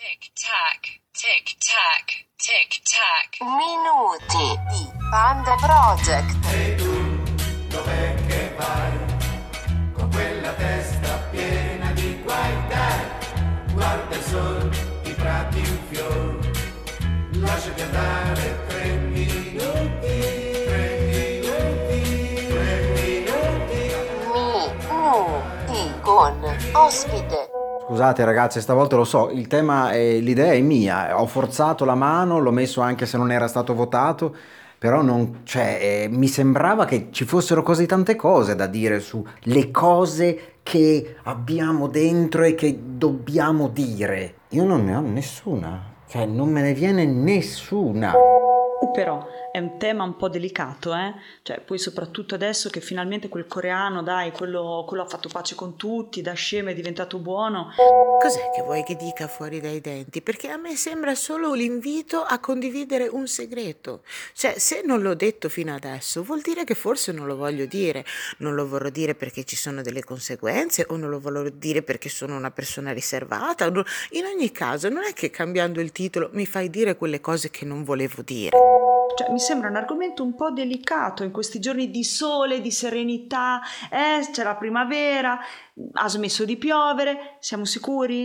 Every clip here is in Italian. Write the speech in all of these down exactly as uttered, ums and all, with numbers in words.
Tic tac, tic tac, tic tac. Minuti di Panda Project. E tu dov'è che vai? Con quella testa piena di guai, dai. Guarda il sol, i prati in fior. Lasciati andare tre minuti, tre minuti, tre minuti. Minuti con ospite. Scusate ragazzi, stavolta lo so, il tema è, l'idea è mia, ho forzato la mano, l'ho messo anche se non era stato votato, però non, cioè, eh, mi sembrava che ci fossero così tante cose da dire su le cose che abbiamo dentro e che dobbiamo dire. Io non ne ho nessuna, cioè non me ne viene nessuna. Però è un tema un po' delicato, eh? Cioè, poi soprattutto adesso che finalmente quel coreano, dai, quello, quello ha fatto pace con tutti, da scemo è diventato buono. Cos'è che vuoi che dica fuori dai denti? Perché a me sembra solo l'invito a condividere un segreto. Cioè, se non l'ho detto fino adesso, vuol dire che forse non lo voglio dire. Non lo vorrò dire perché ci sono delle conseguenze, o non lo voglio dire perché sono una persona riservata. In ogni caso, non è che cambiando il titolo mi fai dire quelle cose che non volevo dire. Cioè, mi sembra un argomento un po' delicato in questi giorni di sole, di serenità, eh, c'è la primavera, ha smesso di piovere, siamo sicuri?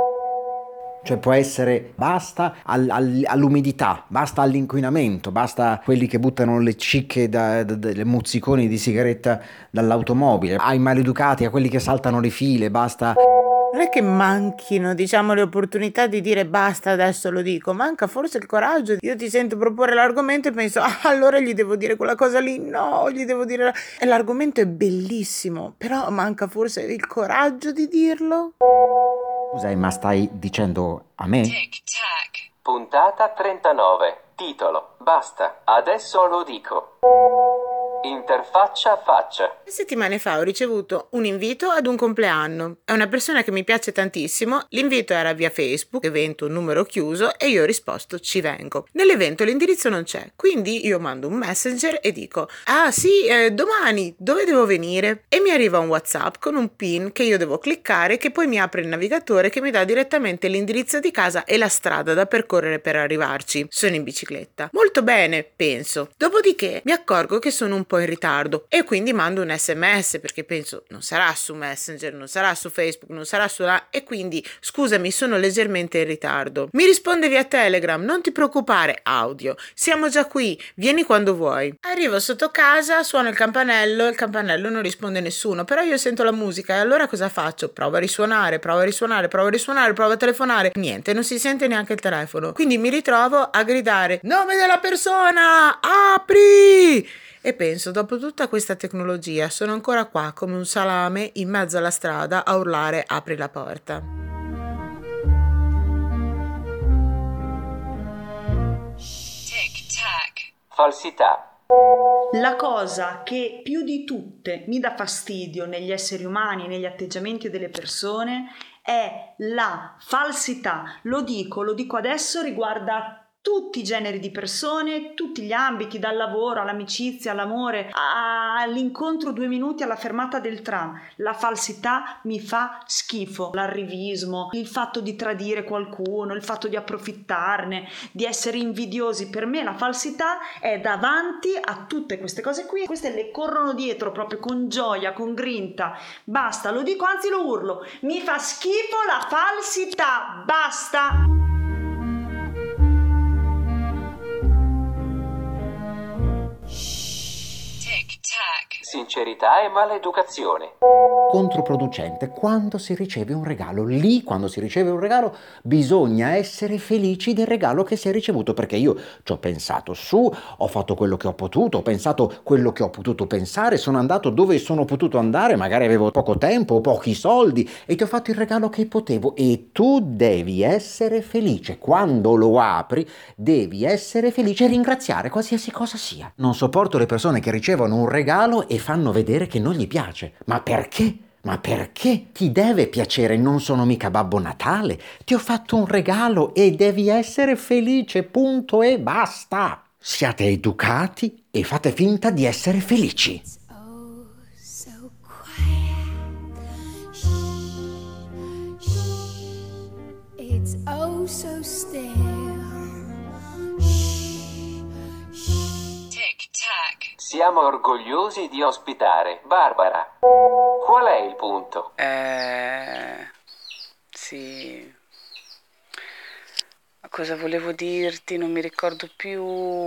Cioè può essere basta all, all, all'umidità, basta all'inquinamento, basta quelli che buttano le cicche, da, da, da, le mozziconi di sigaretta dall'automobile, ai maleducati, a quelli che saltano le file, basta... Non è che manchino, diciamo, le opportunità di dire basta, adesso lo dico, manca forse il coraggio. Io ti sento proporre l'argomento e penso, ah, allora gli devo dire quella cosa lì, no, gli devo dire... E l'argomento è bellissimo, però manca forse il coraggio di dirlo. Scusa, ma stai dicendo a me? Tic tac. Puntata trentanove. Titolo: Basta, adesso lo dico. Interfaccia faccia. Settimane fa ho ricevuto un invito ad un compleanno. È una persona che mi piace tantissimo. L'invito era via Facebook, evento numero chiuso, e io ho risposto ci vengo. Nell'evento l'indirizzo non c'è, quindi io mando un messenger e dico ah sì, eh, domani, dove devo venire? E mi arriva un WhatsApp con un pin che io devo cliccare, che poi mi apre il navigatore che mi dà direttamente l'indirizzo di casa e la strada da percorrere per arrivarci. Sono in bicicletta. Molto bene, penso. Dopodiché mi accorgo che sono un po' in ritardo e quindi mando un sms perché penso non sarà su Messenger, non sarà su Facebook, non sarà su là, e quindi scusami, sono leggermente in ritardo. Mi risponde via Telegram, non ti preoccupare, audio, siamo già qui, vieni quando vuoi. Arrivo sotto casa, suono il campanello, il campanello non risponde nessuno, però io sento la musica e allora cosa faccio? Provo a risuonare, provo a risuonare, provo a risuonare, provo a telefonare, niente, non si sente neanche il telefono, quindi mi ritrovo a gridare nome della persona, apri! E penso, dopo tutta questa tecnologia, sono ancora qua come un salame in mezzo alla strada a urlare apri la porta. Tic tac. Falsità. La cosa che più di tutte mi dà fastidio negli esseri umani, negli atteggiamenti delle persone, è la falsità. Lo dico, lo dico adesso, riguarda tutti i generi di persone, tutti gli ambiti, dal lavoro all'amicizia, all'amore, all'incontro due minuti alla fermata del tram. La falsità mi fa schifo, l'arrivismo, il fatto di tradire qualcuno, il fatto di approfittarne, di essere invidiosi. Per me la falsità è davanti a tutte queste cose qui, queste le corrono dietro proprio con gioia, con grinta. Basta, lo dico, anzi lo urlo, mi fa schifo la falsità, basta! Sincerità e maleducazione. Controproducente. Quando si riceve un regalo, lì quando si riceve un regalo bisogna essere felici del regalo che si è ricevuto, perché io ci ho pensato su, ho fatto quello che ho potuto, ho pensato quello che ho potuto pensare, sono andato dove sono potuto andare, magari avevo poco tempo o pochi soldi e ti ho fatto il regalo che potevo, e tu devi essere felice. Quando lo apri devi essere felice e ringraziare qualsiasi cosa sia. Non sopporto le persone che ricevono un regalo e fanno vedere che non gli piace. Ma perché? Ma perché? Ti deve piacere, non sono mica Babbo Natale. Ti ho fatto un regalo e devi essere felice, punto e basta. Siate educati e fate finta di essere felici. Oh, so quiet. Shh, shh. It's oh so still. Tic tac. Siamo orgogliosi di ospitare Barbara. Qual è il punto? Eh... Sì... Cosa volevo dirti? Non mi ricordo più.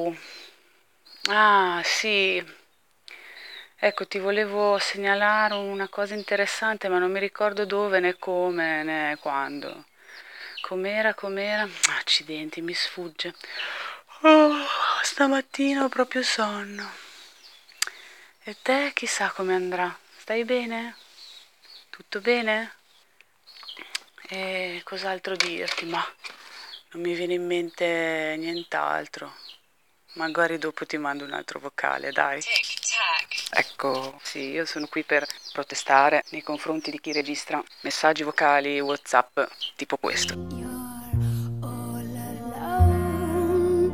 Ah, sì. Ecco, ti volevo segnalare una cosa interessante, ma non mi ricordo dove, né come, né quando. Com'era, com'era? Accidenti, mi sfugge. Oh, stamattina ho proprio sonno. E te, chissà come andrà. Stai bene? Tutto bene? E cos'altro dirti? Ma... non mi viene in mente nient'altro. Magari dopo ti mando un altro vocale, dai. Tic tac. Ecco, sì, io sono qui per protestare nei confronti di chi registra messaggi vocali WhatsApp tipo questo. You're all alone.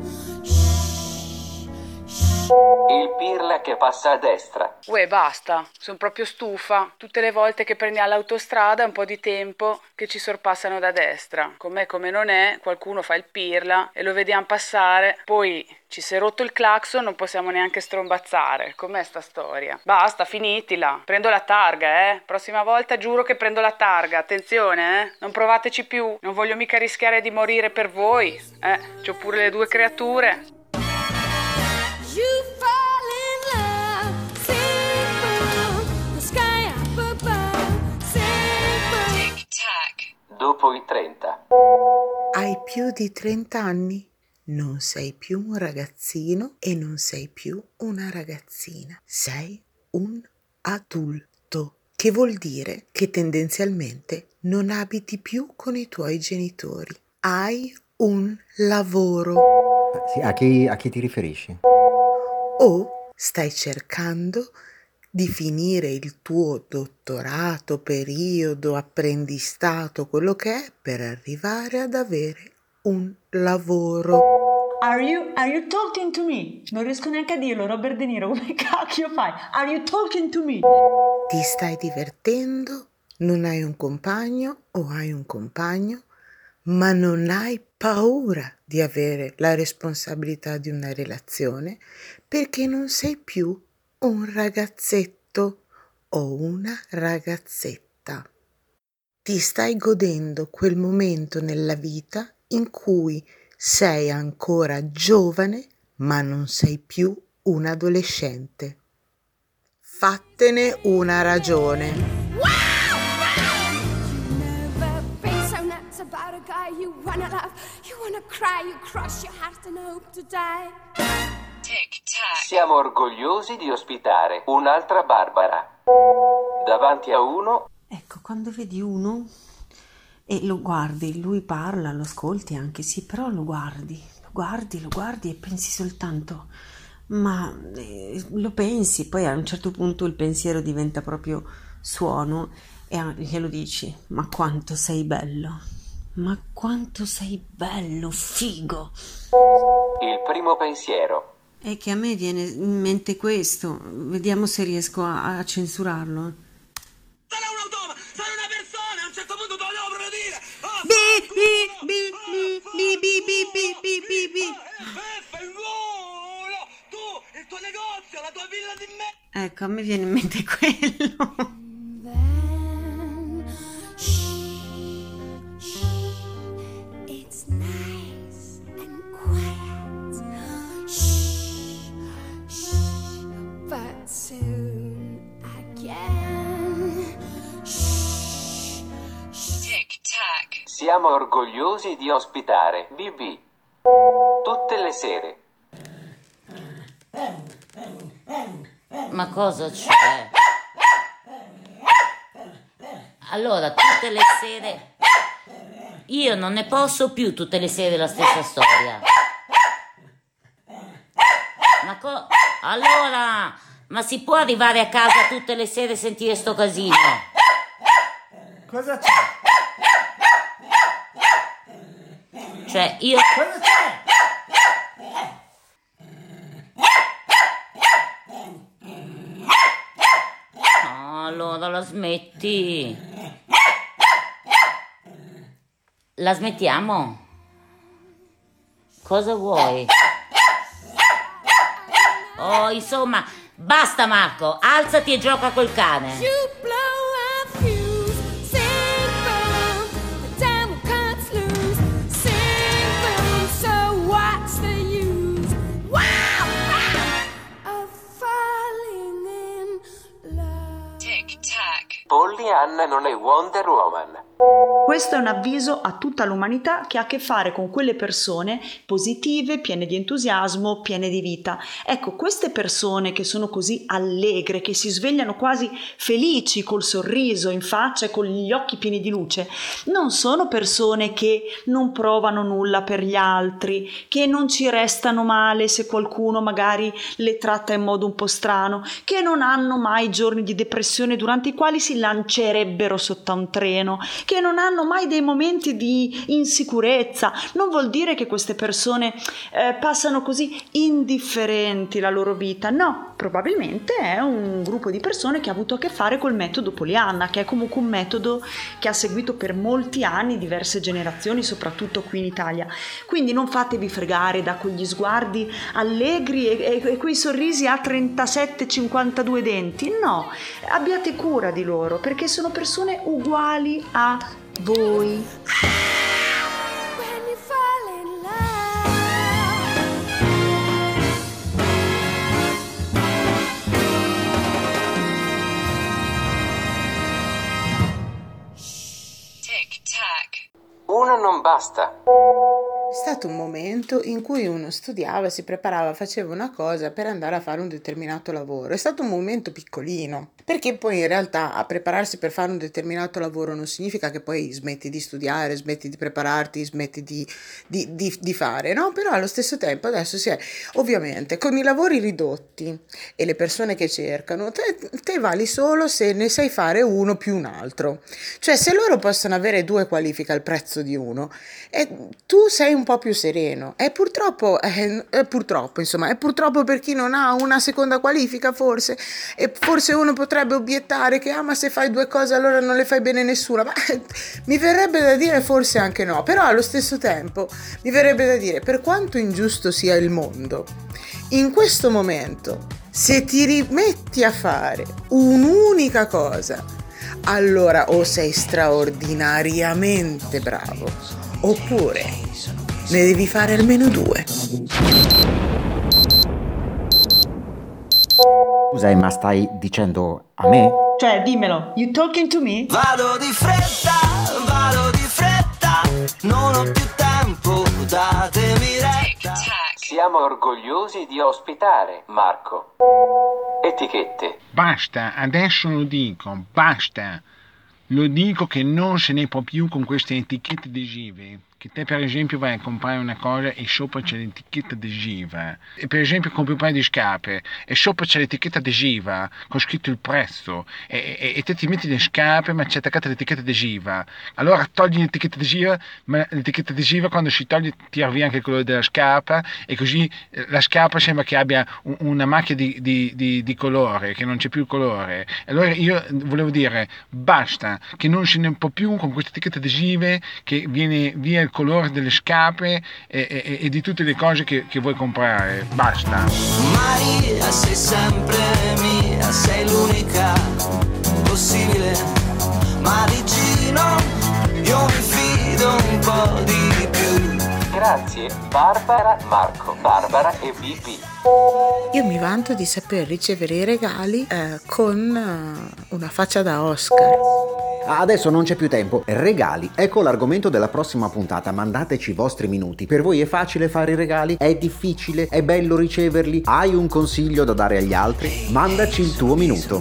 Shh, shh. Il pirla che passa a destra. Uè, basta, sono proprio stufa. Tutte le volte che prendiamo l'autostrada è un po' di tempo che ci sorpassano da destra. Com'è come non è, qualcuno fa il pirla e lo vediamo passare, poi ci si è rotto il clacson, non possiamo neanche strombazzare. Com'è sta storia? Basta, finitila. Prendo la targa, eh. Prossima volta giuro che prendo la targa. Attenzione, eh. Non provateci più. Non voglio mica rischiare di morire per voi. Eh, c'ho pure le due creature. You fall in love, simple. The sky up above, simple. Tic tac. Dopo i trenta. Hai più di trenta anni? Non sei più un ragazzino e non sei più una ragazzina. Sei un adulto, che vuol dire che tendenzialmente non abiti più con i tuoi genitori. Hai un lavoro. Sì, a chi, a chi ti riferisci? O stai cercando di finire il tuo dottorato, periodo, apprendistato, quello che è, per arrivare ad avere un lavoro. Are you, are you talking to me? Non riesco neanche a dirlo, Robert De Niro, come cacchio fai? Are you talking to me? Ti stai divertendo? Non hai un compagno o hai un compagno, ma non hai paura di avere la responsabilità di una relazione perché non sei più un ragazzetto o una ragazzetta. Ti stai godendo quel momento nella vita in cui sei ancora giovane, ma non sei più un adolescente. Fattene una ragione. Never been so nuts about a guy you wanna love. You wanna cry, you cross your heart and hope to die. Tic tac. Siamo orgogliosi di ospitare un'altra Barbara. Davanti a uno, Ecco, quando vedi uno e lo guardi, lui parla, lo ascolti anche, sì, però lo guardi, lo guardi, lo guardi e pensi soltanto, ma eh, lo pensi, poi a un certo punto il pensiero diventa proprio suono e a- glielo dici, ma quanto sei bello, ma quanto sei bello, figo. il primo pensiero. È che a me viene in mente questo, vediamo se riesco a, a censurarlo. Sarà un automa, sarà una persona, a un certo punto te lo devo proprio dire. Ah, Bi, bi, bi, bi, bi, bi, bi, bi, bi, bi, bi. Vaffanculo! Tu, il tuo negozio, la tua villa di me. Ecco, a me viene in mente quello. Then, shh, shh, it's nice and quiet. Shh, shh, but soon again. Shh, shh. Tic tac. Siamo orgogliosi di ospitare B B. Tutte le sere. Ma cosa c'è? Allora, tutte le sere... Io non ne posso più tutte le sere la stessa storia. Ma co... Allora, ma si può arrivare a casa tutte le sere e sentire sto casino? Cosa c'è? Cioè, io... Cosa c'è? No, allora la smetti. La smettiamo? Cosa vuoi? Oh, insomma, basta Marco, alzati e gioca col cane. You blow a fuse, sing boom, the time will cut loose. Sing boom, so what's the use? Wow, wow, of falling in love. Tic tac. Pollyanna non è Wonder Woman. Questo è un avviso a tutta l'umanità che ha a che fare con quelle persone positive, piene di entusiasmo, piene di vita. Ecco, queste persone che sono così allegre, che si svegliano quasi felici col sorriso in faccia e con gli occhi pieni di luce, non sono persone che non provano nulla per gli altri, che non ci restano male se qualcuno magari le tratta in modo un po' strano, che non hanno mai giorni di depressione durante i quali si lancerebbero sotto a un treno, che non hanno mai dei momenti di insicurezza. Non vuol dire che queste persone eh, passano così indifferenti la loro vita, no, probabilmente è un gruppo di persone che ha avuto a che fare col metodo Pollyanna, che è comunque un metodo che ha seguito per molti anni diverse generazioni, soprattutto qui in Italia. Quindi non fatevi fregare da quegli sguardi allegri e, e, e quei sorrisi a trentasette cinquantadue denti, no, abbiate cura di loro perché sono persone uguali a voi. When you fall in love. Tic tac. Uno non basta. È stato un momento in cui uno studiava, si preparava, faceva una cosa per andare a fare un determinato lavoro. È stato un momento piccolino, perché poi in realtà a prepararsi per fare un determinato lavoro non significa che poi smetti di studiare, smetti di prepararti, smetti di, di, di, di fare, no? Però allo stesso tempo adesso si è, ovviamente, con i lavori ridotti e le persone che cercano, te, te vali solo se ne sai fare uno più un altro. Cioè se loro possono avere due qualifiche al prezzo di uno, e tu sei un po' più sereno. E purtroppo, eh, è purtroppo, insomma, è purtroppo per chi non ha una seconda qualifica, forse, e forse uno potrebbe obiettare che, ah, ma se fai due cose allora non le fai bene nessuna. Ma eh, mi verrebbe da dire forse anche no, però allo stesso tempo mi verrebbe da dire, per quanto ingiusto sia il mondo, in questo momento, se ti rimetti a fare un'unica cosa, allora o sei straordinariamente bravo, oppure ne devi fare almeno due. Scusa, ma stai dicendo a me? Cioè, dimmelo, you talking to me? Vado di fretta, vado di fretta, non ho più tempo, datemi retta. Siamo orgogliosi di ospitare Marco. Etichette. Basta, adesso lo dico, basta. Lo dico che non se ne può più con queste etichette adesive. Che te per esempio vai a comprare una cosa e sopra c'è l'etichetta adesiva, e per esempio compri un paio di scarpe e sopra c'è l'etichetta adesiva con scritto il prezzo, e, e, e te ti metti le scarpe ma c'è attaccata l'etichetta adesiva, allora togli l'etichetta adesiva, ma l'etichetta adesiva quando si toglie tira via anche il colore della scarpa, e così la scarpa sembra che abbia un, una macchia di, di, di, di colore, che non c'è più il colore. Allora io volevo dire basta, che non se ne può più con queste etichette adesive, che viene via il colore delle scarpe e, e, e di tutte le cose che, che vuoi comprare. Basta. Maria, sei sempre mia, sei l'unica possibile, ma di Gino io mi fido un po' di più. Grazie Barbara, Marco, Barbara e B B. Io mi vanto di saper ricevere i regali eh, con uh, una faccia da Oscar. Adesso non c'è più tempo. Regali, ecco l'argomento della prossima puntata. Mandateci i vostri minuti. Per voi è facile fare i regali? È difficile? È bello riceverli? Hai un consiglio da dare agli altri? Mandaci il tuo minuto.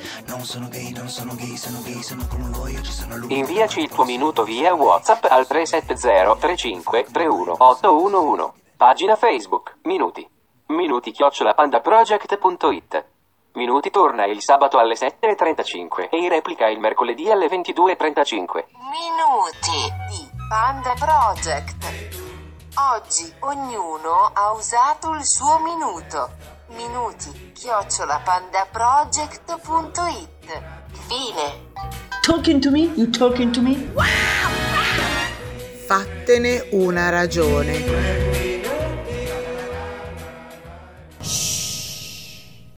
Inviaci il tuo minuto via WhatsApp al tre sette zero tre cinque tre uno otto uno uno. Pagina Facebook Minuti. Minuti chiocciola pandaproject punto it. Minuti torna il sabato alle sette e trentacinque e in replica il mercoledì alle ventidue e trentacinque. Minuti di Panda Project. Oggi ognuno ha usato il suo minuto. Minuti chiocciola pandaproject punto it. Fine. Talking to me? You talking to me? fattene una ragione.